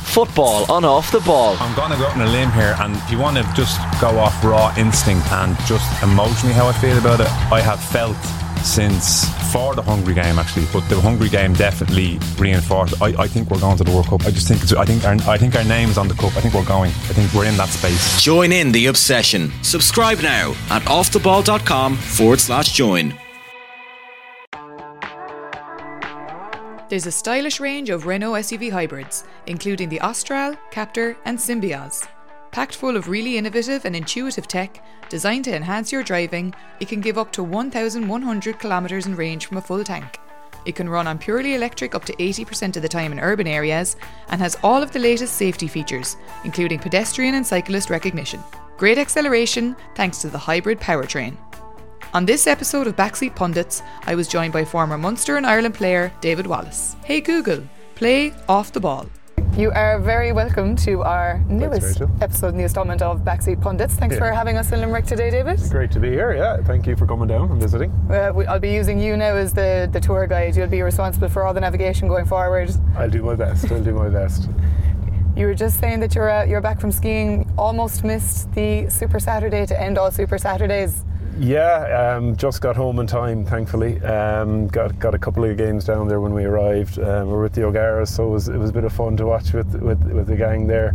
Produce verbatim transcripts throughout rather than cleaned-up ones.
Football on Off the Ball. I'm going to go out on a limb here, and if you want to just go off raw instinct and just emotionally how I feel about it, I have felt since for the Hungary game actually, but the Hungary game definitely reinforced. I, I think we're going to the World Cup. I just think it's, I think our, I think our name is on the cup. I think we're going. I think we're in that space. Join in the obsession. Subscribe now at offtheball.com forward slash join. There's a stylish range of Renault S U V hybrids, including the Austral, Captur and Symbiose. Packed full of really innovative and intuitive tech, designed to enhance your driving, it can give up to one thousand one hundred kilometres in range from a full tank. It can run on purely electric up to eighty percent of the time in urban areas and has all of the latest safety features, including pedestrian and cyclist recognition. Great acceleration thanks to the hybrid powertrain. On this episode of Backseat Pundits, I was joined by former Munster and Ireland player David Wallace. Hey Google, play Off the Ball. You are very welcome to our newest Thanks, episode in the instalment of Backseat Pundits. Thanks yeah. for having us in Limerick today, David. Great to be here, yeah. Thank you for coming down and visiting. Uh, we, I'll be using you now as the, the tour guide. You'll be responsible for all the navigation going forward. I'll do my best, I'll do my best. You were just saying that you're, uh, you're back from skiing, almost missed the Super Saturday to end all Super Saturdays. Yeah, um, just got home in time, thankfully. Um, got got a couple of games down there when we arrived. Um, we were with the O'Garas, so it was, it was a bit of fun to watch with with, with the gang there.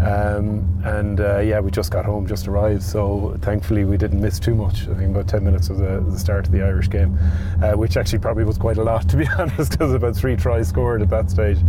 Um, and uh, yeah, we just got home, just arrived, so thankfully we didn't miss too much. I think about ten minutes of the, the start of the Irish game, uh, which actually probably was quite a lot, to be honest, because about three tries scored at that stage.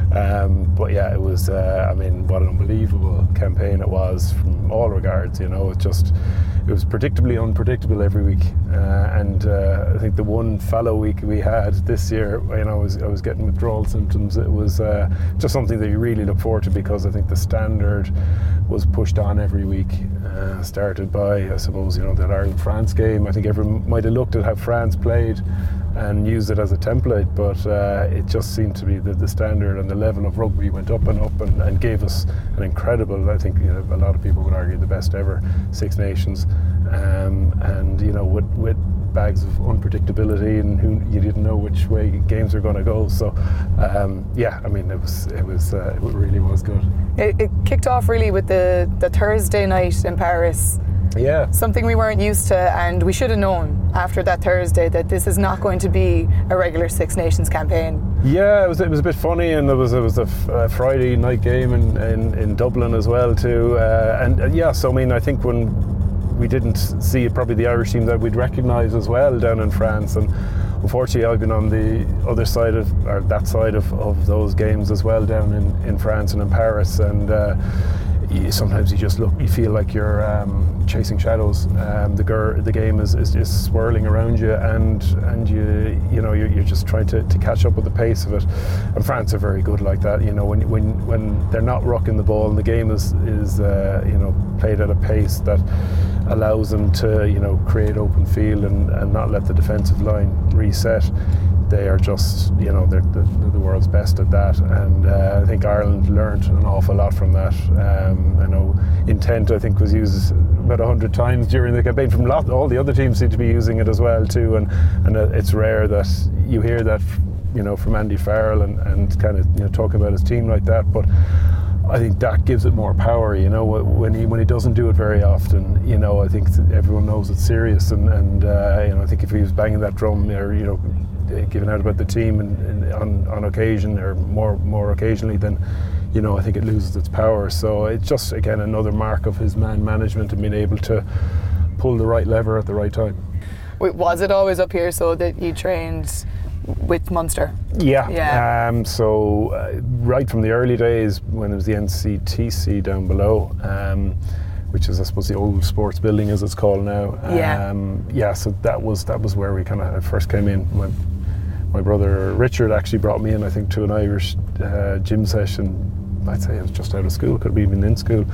Um, but yeah, it was, uh, I mean, what an unbelievable campaign it was from all regards, you know. It just, it was predictably unpredictable every week, uh, and uh, I think the one fallow week we had this year, you know, I was, I was getting withdrawal symptoms. It was uh, just something that you really look forward to, because I think the standard was pushed on every week. Uh, started by, I suppose, you know, that Ireland-France game. I think everyone might have looked at how France played and used it as a template, but uh, it just seemed to be that the standard and the level of rugby went up and up and, and gave us an incredible, I think, you know, a lot of people would argue the best ever Six Nations, um, and you know, with, with bags of unpredictability, and who you didn't know which way games were going to go. So um, yeah, I mean, it was it was uh, it really was good. It, it kicked off really with the the Thursday night in Paris. Yeah. Something we weren't used to, and we should have known after that Thursday that this is not going to be a regular Six Nations campaign. Yeah, it was it was a bit funny, and it was it was a f- uh, Friday night game in, in, in Dublin as well too, uh, and uh, yeah. So I mean, I think when we didn't see probably the Irish team that we'd recognise as well down in France, and unfortunately I've been on the other side of, or that side of, of those games as well down in, in France and in Paris, and uh, you, sometimes you just look, you feel like you're um, chasing shadows. Um, the gur- the game is, is, is swirling around you, and and you you know you're, you're just trying to, to catch up with the pace of it. And France are very good like that. You know, when when when they're not rucking the ball and the game is is uh, you know played at a pace that allows them to, you know, create open field and, and not let the defensive line reset. They are just, you know, they're the, the world's best at that, and uh, I think Ireland learned an awful lot from that. Um, I know intent, I think, was used about a hundred times during the campaign. From lot, all the other teams seem to be using it as well too, and and it's rare that you hear that, you know, from Andy Farrell and, and kind of, you know, talking about his team like that. But I think that gives it more power, you know, when he when he doesn't do it very often. You know, I think everyone knows it's serious, and, and uh, you know, I think if he was banging that drum, or, you know, giving out about the team and, and on on occasion, or more more occasionally, then, you know, I think it loses its power. So it's just, again, another mark of his man management and being able to pull the right lever at the right time. Wait, was it always up here so that you trained with Munster? Yeah, yeah. Um, so uh, right from the early days when it was the N C T C down below, um, which is, I suppose, the old sports building as it's called now. Yeah. Um, yeah. So that was that was where we kind of first came in. My, my brother Richard actually brought me in, I think, to an Irish uh, gym session. I'd say I was just out of school, could have been in school.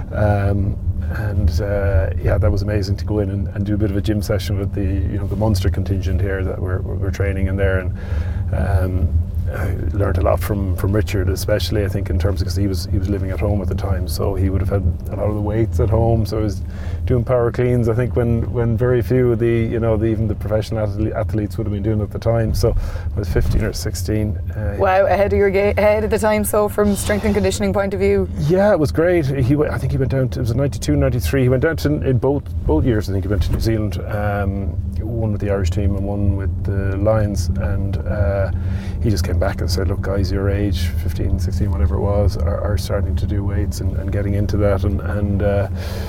Um, and uh, yeah, that was amazing to go in and, and do a bit of a gym session with the, you know, the Munster contingent here that we're, we're training in there, and um, I learned a lot from, from Richard, especially I think in terms of, because he was he was living at home at the time, so he would have had a lot of the weights at home. So I was doing power cleans, I think, when, when very few of the, you know, the, even the professional athlete, athletes would have been doing it at the time. So I was fifteen or sixteen. Uh, wow, ahead of your ga- ahead at the time. So from strength and conditioning point of view, yeah, it was great. He I think he went down to, it was ninety-two, ninety-three. He went down to in both both years. I think he went to New Zealand, um, one with the Irish team and one with the Lions, and uh, he just came back and said, look guys, your age, fifteen, sixteen, whatever it was, are, are starting to do weights and, and getting into that, and, and uh,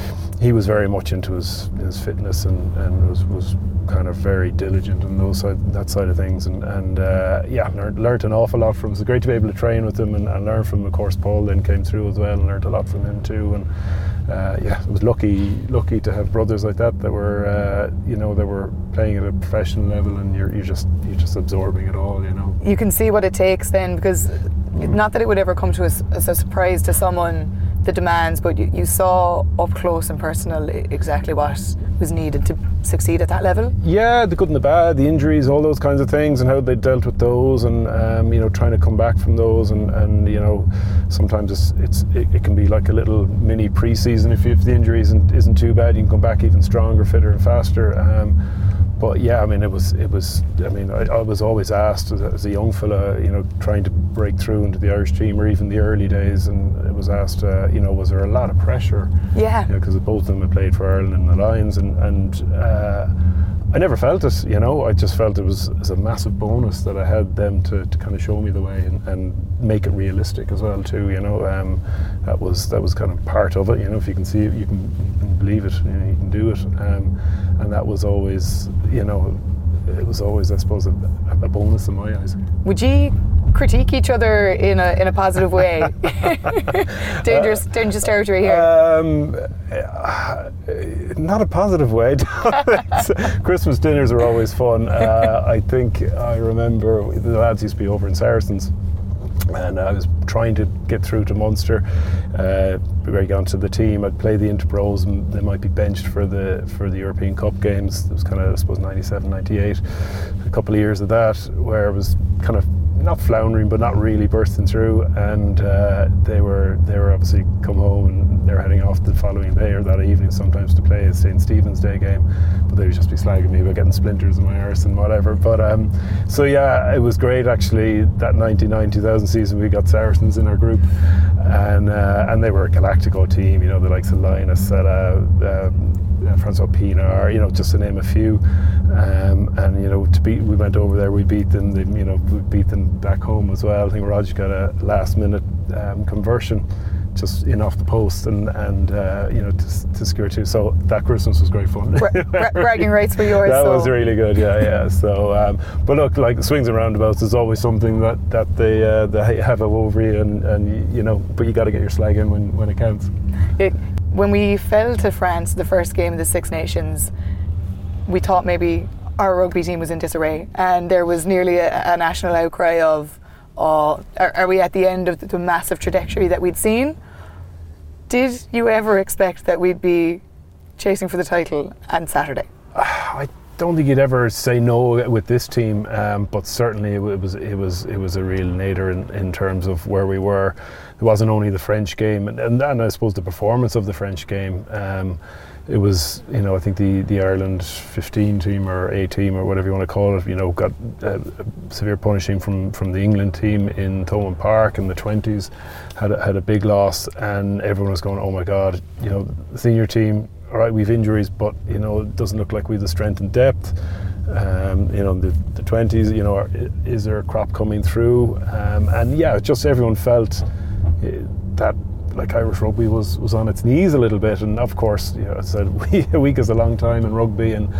he was very much into his, his fitness and, and was, was kind of very diligent on those side, that side of things, and, and uh, yeah, learned, learned an awful lot from him. It was great to be able to train with him and, and learn from him. Of course, Paul then came through as well and learned a lot from him too, and uh, yeah, I was lucky lucky to have brothers like that that were uh, you know, that were playing at a professional level, and you're, you're just you're just absorbing it all, you know. You can see what it takes then, because not that it would ever come to us as a surprise to someone, the demands, but you, you saw up close and personal exactly what was needed to succeed at that level. Yeah, the good and the bad, the injuries, all those kinds of things, and how they dealt with those, and um, you know, trying to come back from those, and, and you know, sometimes it's, it's it, it can be like a little mini pre-season. If, if the injury isn't isn't too bad, you can come back even stronger, fitter, and faster. Um, But yeah, I mean, it was, it was. I mean, I, I was always asked as a, as a young fella, you know, trying to break through into the Irish team, or even the early days, and it was asked, uh, you know, was there a lot of pressure? Yeah. Because you know, both of them had played for Ireland and the Lions, and and uh, I never felt it. You know, I just felt it was, it was a massive bonus that I had them to, to kind of show me the way and, and make it realistic as well too. You know, um, that was that was kind of part of it. You know, if you can see it, you can, you can believe it. You know, you can do it. Um, and that was always, you know, it was always, I suppose, a, a bonus in my eyes. Would you critique each other in a in a positive way? dangerous, uh, dangerous territory here. Um, uh, not a positive way. Christmas dinners are always fun. Uh, I think I remember the lads used to be over in Saracens, and I was trying to get through to Munster. Uh, we got onto the team. I'd play the Interpros, and they might be benched for the for the European Cup games. It was kind of, I suppose, ninety-seven, ninety-eight. A couple of years of that, where I was kind of not floundering, but not really bursting through. And uh, they were they were obviously come home, and they were heading off the following day or that evening, sometimes to play a Saint Stephen's Day game. But they would just be slagging me about getting splinters in my arse and whatever. But um, so yeah, it was great actually. That ninety-nine two thousand season, we got Saracens in our group, and uh, and they were a Galactico team. You know, the likes of Linus, Sella, um, uh, Francois Pienaar, you know, just to name a few. Um, and you know, to beat, we went over there, we beat them. They, you know, we beat them back home as well. I think Raj got a last-minute um, conversion, just in off the post, and and uh, you know, to, to secure two. So that Christmas was great fun. Bra- bra- bragging rights for yours. That so. was really good. Yeah, yeah. So, um, but look, like swings and roundabouts is always something that that they uh, they have over you, and and you know, but you got to get your slag in when when it counts. It, when we fell to France, the first game of the Six Nations, we thought maybe our rugby team was in disarray, and there was nearly a, a national outcry of, oh, are, are we at the end of the, the massive trajectory that we'd seen? Did you ever expect that we'd be chasing for the title on Saturday? I don't think you'd ever say no with this team, um, but certainly it was it was it was a real nadir in, in terms of where we were. It wasn't only the French game, and, and, and I suppose the performance of the French game. Um, it was, you know, I think the, the Ireland fifteen team or A team or whatever you want to call it, you know, got a, a severe punishing from, from the England team in Thomond Park in the twenties, had a, had a big loss, and everyone was going, oh my God, you know, the senior team, all right, we've injuries, but you know, it doesn't look like we've the strength and depth. Um, you know, the, the twenties, you know, are, is there a crop coming through? Um, and yeah, just everyone felt that like Irish rugby was, was on its knees a little bit, and of course, you know, I said a week is a long time in rugby, and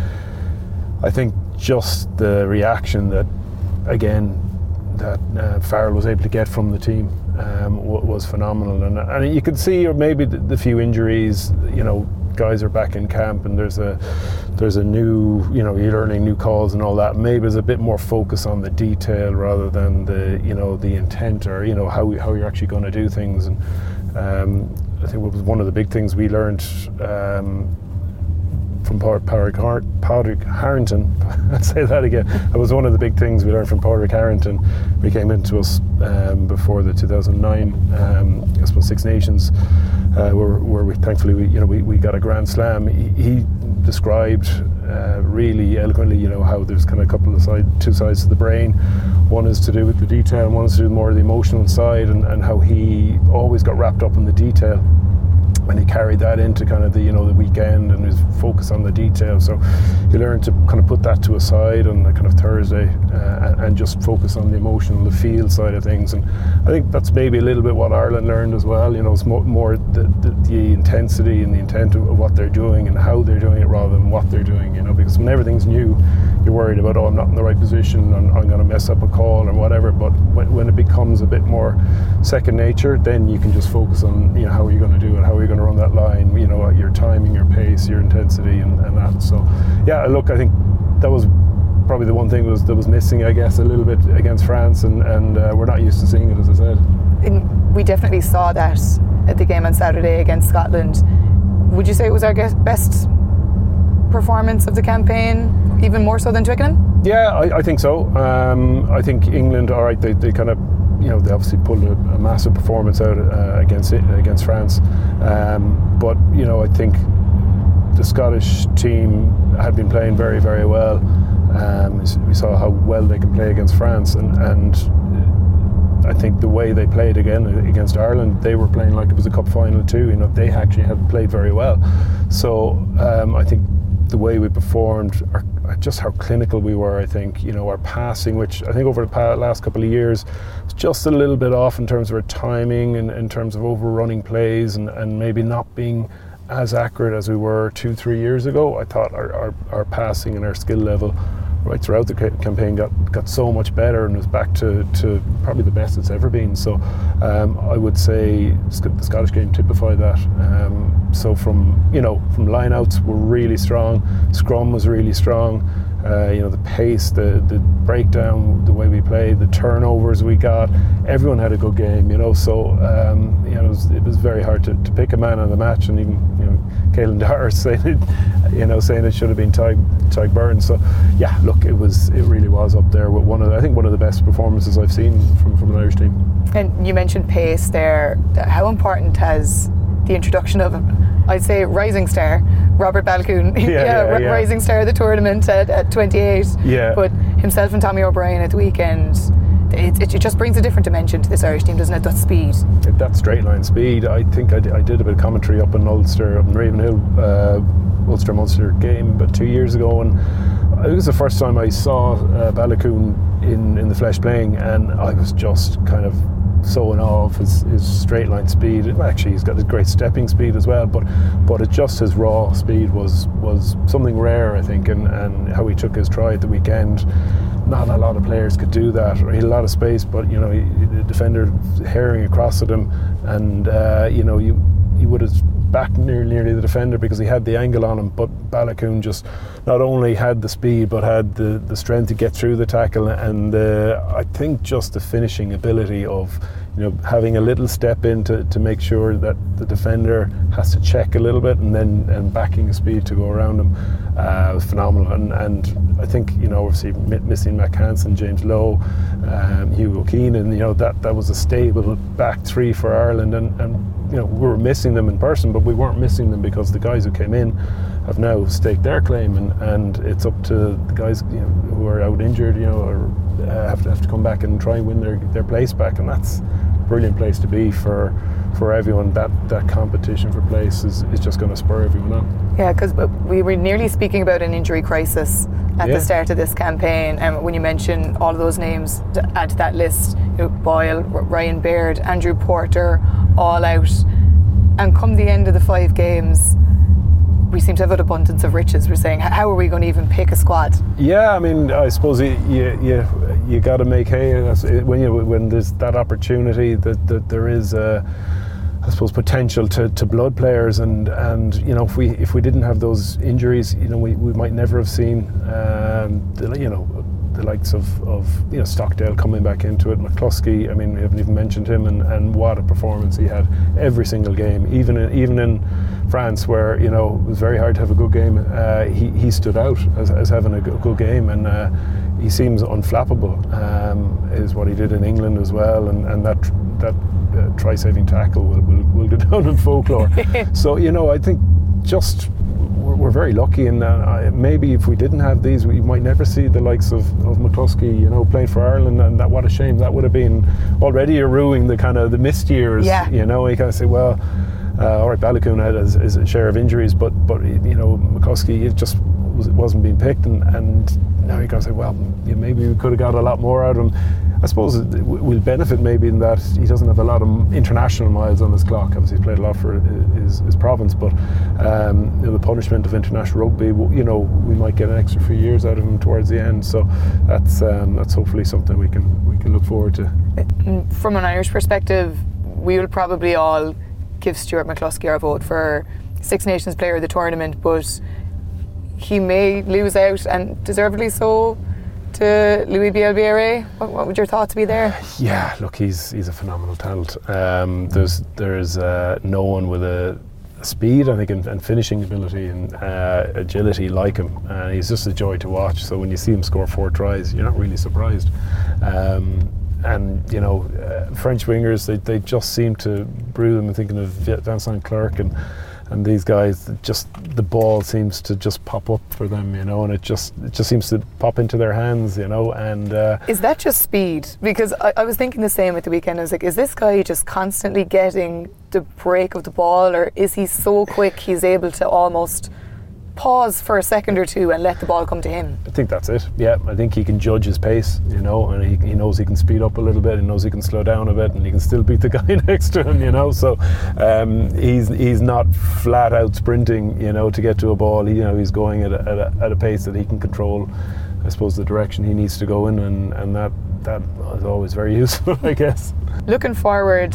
I think just the reaction that again that uh, Farrell was able to get from the team um, w- was phenomenal, and and you could see, or maybe the, the few injuries, you know, guys are back in camp, and there's a there's a new, you know, you're learning new calls and all that. Maybe there's a bit more focus on the detail rather than the, you know, the intent, or you know, how how you're actually going to do things. And um, I think it was one of the big things we learned um, from Padraig Har- Padraig Harrington. I'd say that again. That was one of the big things we learned from Padraig Harrington. He came into us um, before the two thousand nine, um, I suppose, Six Nations, uh, where, where we thankfully we, you know we, we got a Grand Slam. He, he described uh, really eloquently, you know, how there's kind of a couple of side, two sides to the brain. One is to do with the detail, and one is to do more of the emotional side, and, and how he always got wrapped up in the detail. When he carried that into kind of the, you know, the weekend and his focus on the detail. So he learned to kind of put that to a side on the kind of Thursday uh, and, and just focus on the emotional, the field side of things. And I think that's maybe a little bit what Ireland learned as well. You know, it's more, more the, the, the intensity and the intent of what they're doing and how they're doing it rather than what they're doing, you know, because when everything's new, you're worried about, oh, I'm not in the right position, and I'm going to mess up a call or whatever. But when, when it becomes a bit more second nature, then you can just focus on, you know, how are you going to do it, how are you going to run that line, you know, your timing, your pace, your intensity, and, and that. So yeah, look, I think that was probably the one thing was that was missing, I guess, a little bit against France, and, and uh, we're not used to seeing it, as I said. And we definitely saw that at the game on Saturday against Scotland. Would you say it was our best performance of the campaign, even more so than Twickenham? Yeah, I, I think so. Um, I think England, all right, they, they kind of, you know, they obviously pulled a, a massive performance out uh, against it, against France. Um, but, you know, I think the Scottish team had been playing very, very well. Um, we saw how well they can play against France, and, and I think the way they played again against Ireland, they were playing like it was a cup final too. You know, they actually had played very well. So um, I think the way we performed, our, just how clinical we were, I think, you know, our passing, which I think over the last couple of years was just a little bit off in terms of our timing and in terms of overrunning plays, and, and maybe not being as accurate as we were two, three years ago. I thought our, our, our passing and our skill level right throughout the campaign got, got so much better and was back to, to probably the best it's ever been. So um, I would say the Scottish game typified that. Um, so from, you know, from line-outs were really strong, scrum was really strong, uh, you know, the pace, the, the breakdown, the way we played, the turnovers we got, everyone had a good game, you know, so um, you know, it was, it was very hard to, to pick a man of the match, and even, you know, Caelan Dara saying it, you know, saying it should have been Tadhg, Tadhg Beirne. So yeah, look, it was, it really was up there with one of the, I think one of the best performances I've seen from, from an Irish team. And you mentioned pace there. How important has the introduction of, I'd say, rising star Robert Baloucoune, yeah, yeah, yeah, yeah. rising star of the tournament at, at twenty-eight, yeah. but himself and Tommy O'Brien at the weekend, it, it just brings a different dimension to this Irish team, doesn't it? That speed. That straight line speed. I think I did, I did a bit of commentary up in Ulster, up in Ravenhill, uh, Ulster Munster game about two years ago, and it was the first time I saw uh, Baloucoune in, in the flesh playing, and I was just kind of so in awe of his, his straight line speed. Actually, he's got a great stepping speed as well, but but it just his raw speed was was something rare, I think, and, and how he took his try at the weekend. Not a lot of players could do that. He had a lot of space, but you know, he, the defender herring across at him, and uh, you know, you he would have backed near, nearly the defender because he had the angle on him. But Baloucoune just not only had the speed, but had the, the strength to get through the tackle, and uh, I think just the finishing ability of, you know, having a little step in to, to make sure that the defender has to check a little bit, and then and backing the speed to go around him uh, was phenomenal. And, and I think, you know, obviously missing Mac Hansen, James Lowe, um, Hugo Keenan, you know, that, that was a stable back three for Ireland, and, and you know, we were missing them in person, but we weren't missing them because the guys who came in have now staked their claim, and, and it's up to the guys, you know, who are out injured, you know, or uh, have to have to come back and try and win their, their place back, and that's a brilliant place to be for for everyone. That that competition for place is, is just going to spur everyone on. Yeah, because we were nearly speaking about an injury crisis at yeah. the start of this campaign, and when you mention all of those names to add to that list, you know, Boyle, Ryan Baird, Andrew Porter, all out, and come the end of the five games, we seem to have an abundance of riches. We're saying, how are we going to even pick a squad? Yeah, I mean, I suppose you you you, you got to make hay when you when there's that opportunity that, that there is a, I suppose, potential to, to blood players, and, and you know, if we if we didn't have those injuries, you know, we, we might never have seen um, the, you know, the likes of, of you know Stockdale coming back into it, McCluskey. I mean, we haven't even mentioned him, and, and what a performance he had every single game. Even in, even in France, where you know it was very hard to have a good game, uh, he he stood out as, as having a good, good game, and uh, he seems unflappable. Um, is what he did in England as well, and, and that that uh, try-saving tackle will, will will go down in folklore. So you know, I think just. We're very lucky in that maybe if we didn't have these, we might never see the likes of, of McCluskey, you know, playing for Ireland, and that what a shame. That would have been already a ruining the kind of the missed years. Yeah. You know, you kind of say, well, uh, all right, Balogun had his, his share of injuries, but but you know, McCluskey, it just was, wasn't being picked, and, and now you kind of say, well, yeah, maybe we could have got a lot more out of him. I suppose it will benefit maybe in that he doesn't have a lot of international miles on his clock. Obviously, he's played a lot for his, his province, but um, you know, the punishment of international rugby, you know, we might get an extra few years out of him towards the end. So that's um, that's hopefully something we can we can look forward to. From an Irish perspective, we will probably all give Stuart McCluskey our vote for Six Nations Player of the Tournament, but he may lose out, and deservedly so, to Louis Bielbiere. What, what would your thoughts be there? Yeah, look, he's he's a phenomenal talent. Um, there's there's uh, no one with a speed, I think, and, and finishing ability and uh, agility like him. Uh, he's just a joy to watch. So when you see him score four tries, you're not really surprised. Um, and you know, uh, French wingers, they they just seem to brew them. I'm thinking of Vincent Clerc and. And these guys, just the ball seems to just pop up for them, you know, and it just it just seems to pop into their hands, you know. And uh, is that just speed? Because I, I was thinking the same at the weekend. I was like, is this guy just constantly getting the break of the ball, or is he so quick he's able to almost pause for a second or two and let the ball come to him? I think that's it. Yeah, I think he can judge his pace, you know, and he, he knows he can speed up a little bit, he knows he can slow down a bit, and he can still beat the guy next to him, you know. So um, he's he's not flat out sprinting, you know, to get to a ball. He, you know, he's going at a, at a, at a pace that he can control, I suppose, the direction he needs to go in, and, and that that is always very useful, I guess. Looking forward,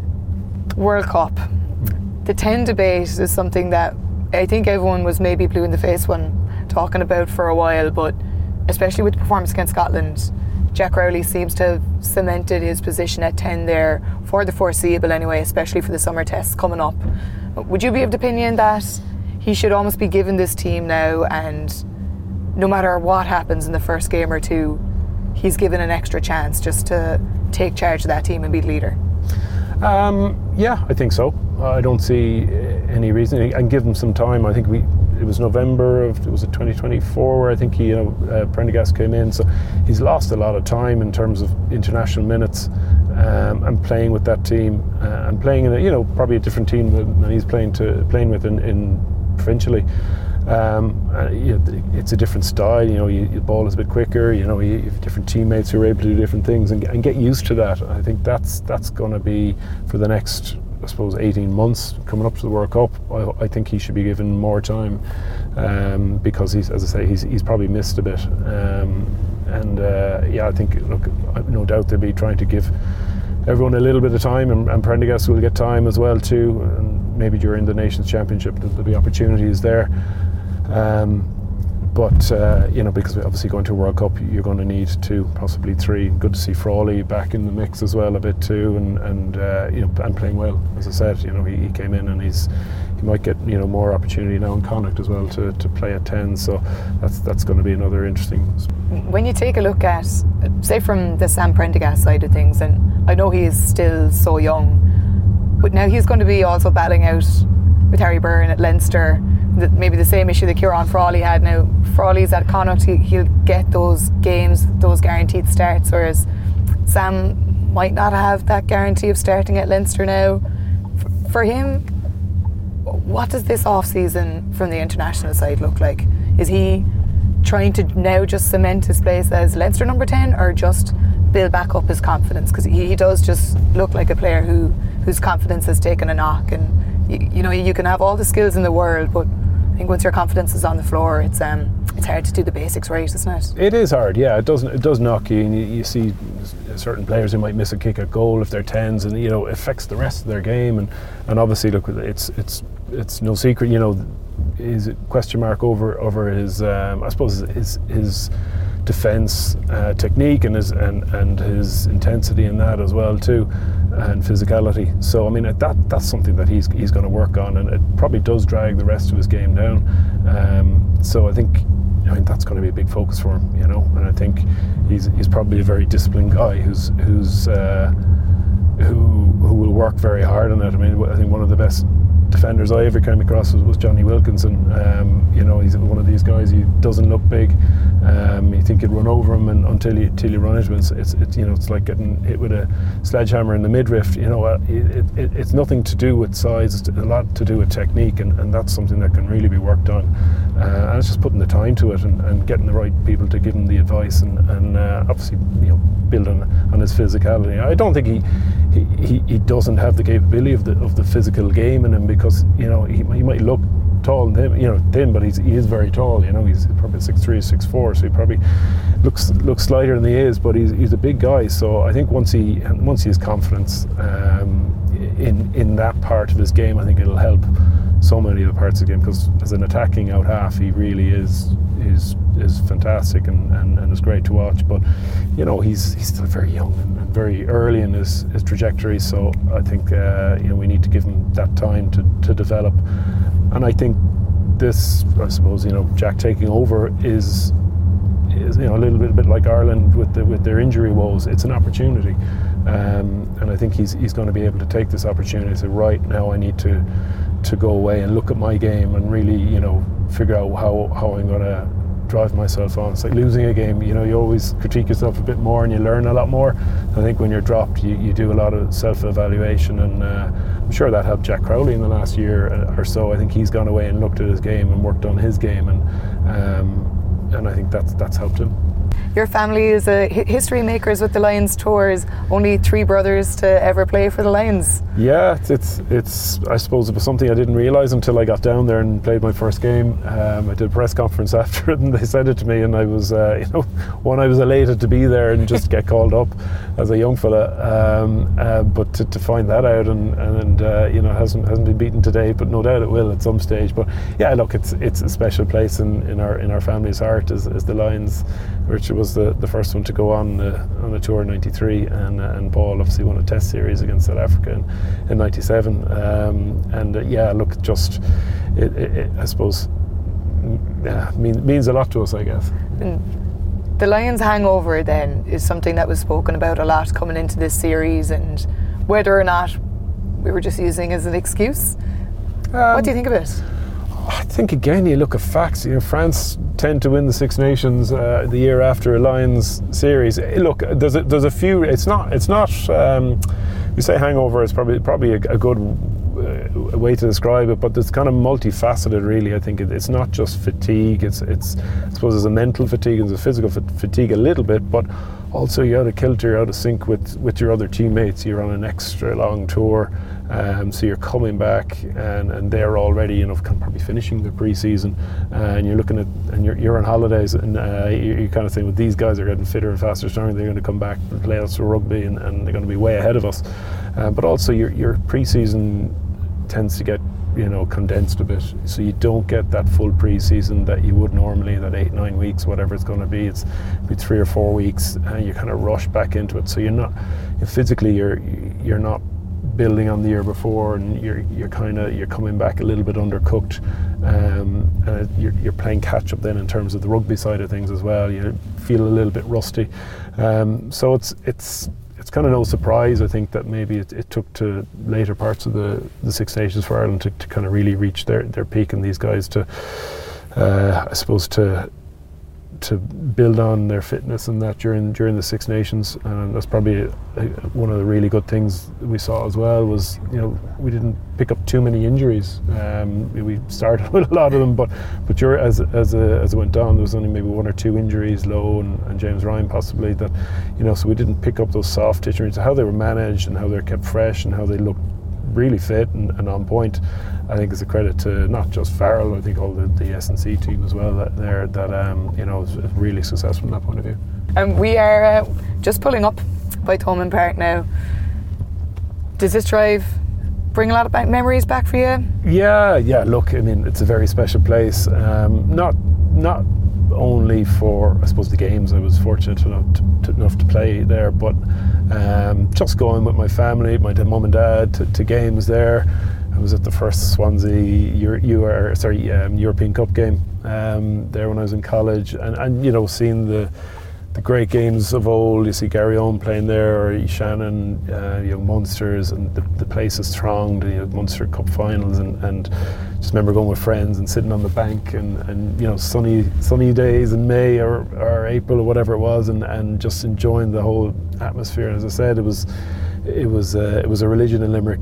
World Cup. The ten debate is something that I think everyone was maybe blue in the face when talking about for a while, but especially with the performance against Scotland, Jack Rowley seems to have cemented his position at ten there for the foreseeable anyway, especially for the summer tests coming up. Would you be of the opinion that he should almost be given this team now, and no matter what happens in the first game or two, he's given an extra chance just to take charge of that team and be the leader? Um, yeah, I think so. I don't see any reason. I can give him some time. I think we it was November of was it twenty twenty-four where I think he, you know, uh, Prendergast came in, so he's lost a lot of time in terms of international minutes um, and playing with that team uh, and playing in a, you know, probably a different team than, than he's playing to playing with in, in provincially. Um, uh, you know, it's a different style. You know, you, your ball is a bit quicker. You know, you have different teammates who are able to do different things, and, and get used to that. I think that's that's going to be for the next, I suppose, eighteen months coming up to the World Cup. I, I think he should be given more time um, because he's, as I say, he's he's probably missed a bit. Um, and uh, yeah, I think, look, no doubt they'll be trying to give everyone a little bit of time, and, and Prendergast will get time as well too. And maybe during the Nations Championship there'll be opportunities there. Um, but uh, you know, because obviously going to a World Cup, you're going to need two, possibly three. Good to see Frawley back in the mix as well a bit too, and and uh, you know, and playing well. As I said, you know, he, he came in and he's he might get, you know, more opportunity now in Connacht as well to, to play at ten. So that's that's going to be another interesting. When you take a look at, say, from the Sam Prendergast side of things, and I know he is still so young, but now he's going to be also battling out with Harry Byrne at Leinster. The, maybe the same issue that Kieran Frawley had. Now Frawley's at Connacht, he, he'll get those games, those guaranteed starts, whereas Sam might not have that guarantee of starting at Leinster now. F- for him, what does this off-season from the international side look like? Is he trying to now just cement his place as Leinster number ten, or just build back up his confidence? Because he, he does just look like a player who whose confidence has taken a knock, and you, you know, you can have all the skills in the world, but I think once your confidence is on the floor, it's um, it's hard to do the basics right, isn't it? It is hard, yeah. It doesn't. It does knock you. And you, you see certain players who might miss a kick at goal if they're tens, and you know, it affects the rest of their game. And, and obviously, look, it's it's it's no secret. You know, his question mark over over his um, I suppose his his defence uh, technique and his and, and his intensity in that as well too, and physicality. So I mean that that's something that he's he's going to work on, and it probably does drag the rest of his game down. Um, so I think I mean that's going to be a big focus for him, you know. And I think he's he's probably a very disciplined guy who's who's uh, who who will work very hard on it. I mean I think one of the best defenders I ever came across was, was Johnny Wilkinson. Um, you know, he's one of these guys. He doesn't look big. Um, you think you'd run over him, and until you until you run into him, it's, it's, it's you know it's like getting hit with a sledgehammer in the midriff. You know, uh, it, it, it's nothing to do with size. It's a lot to do with technique, and, and that's something that can really be worked on. Uh, and it's just putting the time to it, and, and getting the right people to give him the advice, and, and uh, obviously you know build on, on his physicality. I don't think he, he he doesn't have the capability of the of the physical game in him, because you know he, he might look tall and thin, you know, thin, but he's, he is very tall. You know, he's probably six three, six four, so he probably looks looks slighter than he is. But he's he's a big guy. So I think once he once he has confidence um, in in that part of his game, I think it'll help so many of the parts of the game. Because as an attacking out half, he really is is is fantastic, and, and, and it's great to watch. But you know, he's he's still very young and, and very early in his, his trajectory. So I think uh, you know we need to give him that time to, to develop. And I think this, I suppose, you know, Jack taking over is, is you know, a little bit, a bit like Ireland with the, with their injury woes. It's an opportunity, um, and I think he's he's going to be able to take this opportunity and say, right now, I need to to go away and look at my game and really, you know, figure out how how I'm going to drive myself on. It's like losing a game. You know, you always critique yourself a bit more, and you learn a lot more. I think when you're dropped, you, you do a lot of self-evaluation, and uh, I'm sure that helped Jack Crowley in the last year or so. I think he's gone away and looked at his game and worked on his game, and um, and I think that's that's helped him. Your family is a history makers with the Lions tours. Only three brothers to ever play for the Lions. Yeah, it's it's, it's I suppose it was something I didn't realise until I got down there and played my first game. Um, I did a press conference after it, and they said it to me, and I was, uh, you know, one, I was elated to be there and just get called up as a young fella. Um, uh, but to, to find that out, and and uh, you know, hasn't hasn't been beaten today, but no doubt it will at some stage. But yeah, look, it's it's a special place in, in our in our family's heart as, as the Lions. Richard was the, the first one to go on the, on the tour in ninety-three, and uh, and Paul obviously won a Test series against South Africa in, in ninety-seven. Um, and uh, yeah, look, just it, it, it, I suppose yeah, mean, means a lot to us, I guess. And the Lions hangover then is something that was spoken about a lot coming into this series, and whether or not we were just using it as an excuse. Um, what do you think of it? I think again, you look at facts. You know, France tend to win the Six Nations uh, the year after a Lions series. Look, there's a, there's a few. It's not. It's not. Um, we say hangover is probably probably a, a good uh, way to describe it, but it's kind of multifaceted. Really, I think it, it's not just fatigue. It's it's. I suppose there's a mental fatigue and there's a physical fatigue a little bit, but also you're out of kilter, you're out of sync with with your other teammates. You're on an extra long tour. Um, so you're coming back, and, and they're already, you know, probably finishing the pre-season, uh, and you're looking at, and you're, you're on holidays, and uh, you, you kind of think, well, these guys are getting fitter and faster, stronger. They're going to come back and play us for rugby, and, and they're going to be way ahead of us. Uh, but also, your your pre-season tends to get, you know, condensed a bit, so you don't get that full pre-season that you would normally, that eight, nine weeks, whatever it's going to be. It's be three or four weeks, and you kind of rush back into it. So you're not, physically, you're you're not building on the year before, and you're you're kind of you're coming back a little bit undercooked. Um, uh, you're, you're playing catch up then in terms of the rugby side of things as well. You feel a little bit rusty, um, so it's it's it's kind of no surprise, I think, that maybe it, it took to later parts of the the Six Nations for Ireland to, to kind of really reach their their peak, and these guys to uh, I suppose to to build on their fitness and that during during the Six Nations. And that's probably a, a, one of the really good things we saw as well, was, you know, we didn't pick up too many injuries. Um, we started with a lot of them, but but you're, as as a, as it went on, there was only maybe one or two injuries, Lowe and, and James Ryan possibly, that, you know, so we didn't pick up those soft injuries. How they were managed and how they're kept fresh and how they looked really fit and, and on point, I think is a credit to not just Farrell, I think all the, the S N C team as well, that there that um, you know, is really successful from that point of view. And um, we are uh, just pulling up by Thomond Park now. Does this drive bring a lot of back memories back for you? Yeah, yeah. Look, I mean, it's a very special place. Um, not not only for, I suppose, the games. I was fortunate enough to, to, enough to play there, but um, just going with my family, my mum and dad, to, to games there. I was at the first Swansea Euro, Euro, sorry, um, European Cup game um, there when I was in college, and, and you know, seeing the the great games of old. You see Gary Owen playing there, or E. Shannon, uh, you know, Munsters, and the, the place is thronged. You know, Munster Cup finals, and, and just remember going with friends and sitting on the bank, and, and you know, sunny sunny days in May or, or April or whatever it was, and, and just enjoying the whole atmosphere. And as I said, it was it was uh, it was a religion in Limerick.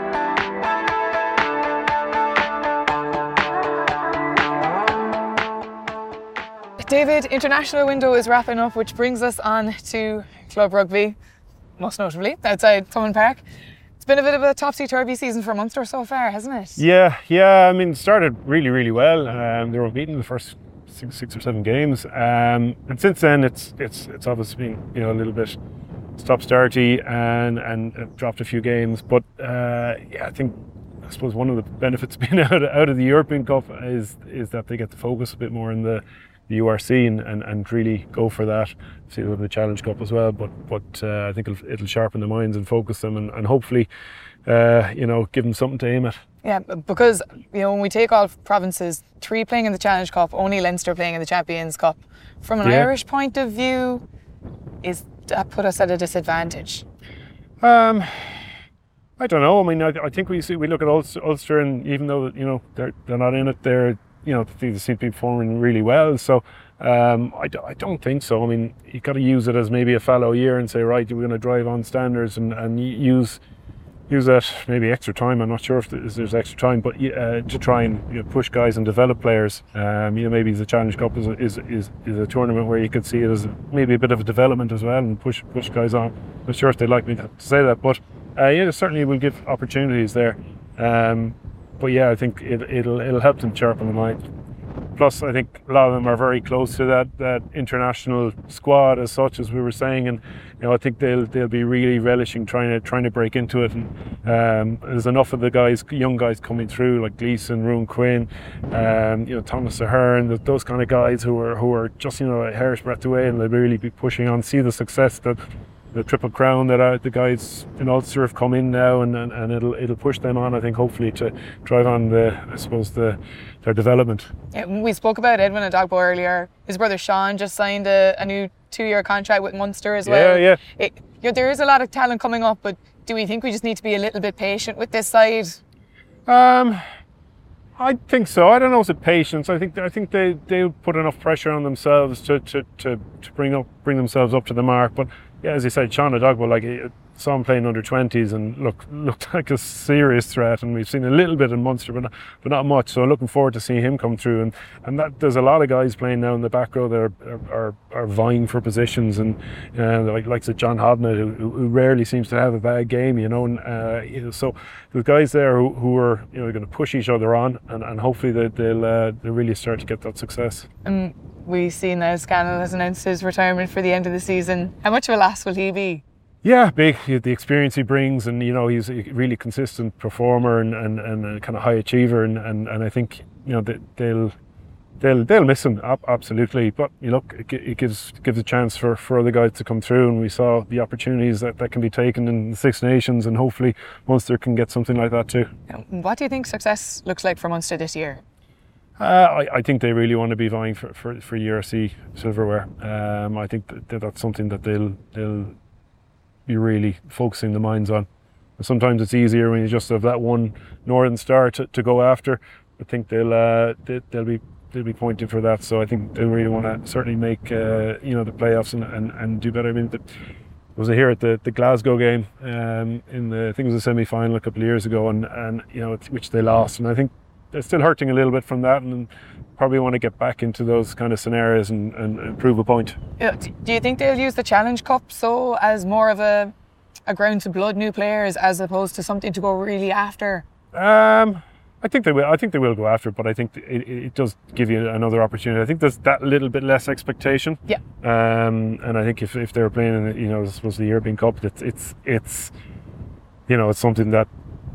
David, international window is wrapping up, which brings us on to club rugby, most notably outside Thomond Park. It's been a bit of a topsy-turvy season for Munster so far, hasn't it? Yeah, yeah. I mean, it started really, really well. Um, they were unbeaten the first six, six or seven games, um, and since then, it's it's it's obviously been, you know, a little bit stop-starty and and uh, dropped a few games. But uh, yeah, I think I suppose one of the benefits of being out of, out of the European Cup is is that they get to focus a bit more in the the U R C and, and, and really go for that. See with the Challenge Cup as well, but but uh, I think it'll, it'll sharpen their minds and focus them, and, and hopefully uh, you know, give them something to aim at. Yeah, because you know, when we take all provinces, three playing in the Challenge Cup, only Leinster playing in the Champions Cup. From an yeah. Irish point of view, is that put us at a disadvantage? Um, I don't know. I mean, I, I think we see we look at Ulster, Ulster, and even though, you know, they're they're not in it, they're, you know, they seem to be performing really well. So um, I, I don't think so. I mean, you've got to use it as maybe a fallow year and say, right, we're going to drive on standards and, and use use that maybe extra time. I'm not sure if there's extra time, but uh, to try and, you know, push guys and develop players. Um, you know, maybe the Challenge Cup is a, is, is is a tournament where you could see it as maybe a bit of a development as well, and push push guys on. I'm not sure if they'd like me to say that, but uh, yeah, certainly will give opportunities there. Um, But yeah, I think it, it'll it'll help them sharpen the mind. Plus, I think a lot of them are very close to that, that international squad as such, as we were saying, and you know, I think they'll they'll be really relishing trying to trying to break into it. And um, there's enough of the guys, young guys coming through, like Gleeson, Rowan Quinn, um, you know, Thomas Ahern, those kind of guys who are who are just, you know, a hair's breadth away, and they'll really be pushing on. See the success that the Triple Crown that uh, the guys in Ulster have come in now, and, and, and it'll it'll push them on, I think, hopefully to drive on the, I suppose, the their development. Yeah, we spoke about Edwin Adogbo earlier. His brother Sean just signed a, a new two-year contract with Munster as well. Yeah, yeah. It, you know, there is a lot of talent coming up, but do we think we just need to be a little bit patient with this side? Um, I think so. I don't know if it's patience. I think I think they they put enough pressure on themselves to to, to, to bring up bring themselves up to the mark. But yeah, as you said, Sean Adogbo, like, saw him playing under twenties and look looked like a serious threat, and we've seen a little bit in Munster, but not, but not much. So I'm looking forward to seeing him come through, and, and that there's a lot of guys playing now in the back row that are are, are vying for positions, and uh, like like John Hodnett, who, who rarely seems to have a bad game, you know. And uh, you know, so there's guys there who, who are, you know, going to push each other on, and, and hopefully they, they'll uh, they'll really start to get that success. Um, we see now Scannell has announced his retirement for the end of the season. How much of a loss will he be? Yeah, big. The experience he brings, and you know, he's a really consistent performer and, and, and a kind of high achiever, and, and, and I think, you know, they'll they'll they'll miss him, absolutely. But you know, it gives gives a chance for, for other guys to come through, and we saw the opportunities that, that can be taken in the Six Nations, and hopefully Munster can get something like that too. What do you think success looks like for Munster this year? Uh, I, I think they really want to be vying for, for, for U R C silverware. Um, I think that that's something that they'll they'll be really focusing the minds on. And sometimes it's easier when you just have that one Northern Star to, to go after. I think they'll uh, they, they'll be they'll be pointing for that. So I think they really want to certainly make uh, you know, the playoffs and, and, and do better. I mean, the, I was here at the, the Glasgow game um, in the I think it was a semi-final a couple of years ago, and, and you know, which they lost, and I think they're still hurting a little bit from that, and probably want to get back into those kind of scenarios and, and, and prove a point. Yeah, do you think they'll use the Challenge Cup so as more of a a ground to blood new players as opposed to something to go really after? Um, I think they will. I think they will go after it, but I think it, it does give you another opportunity. I think there's that little bit less expectation. Yeah. Um, and I think if, if they were playing in, you know, I suppose the European Cup, it's it's it's you know, it's something that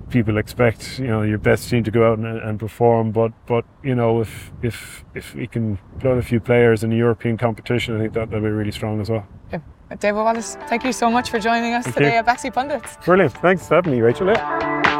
people expect, you know, your best team to go out and, and perform. But but you know, if if if we can put a few players in a European competition, I think that that'll be really strong as well. Yeah. David Wallace, thank you so much for joining us thank today you. at Baxi Pundits. Brilliant. Thanks for having me, Rachel. Yeah.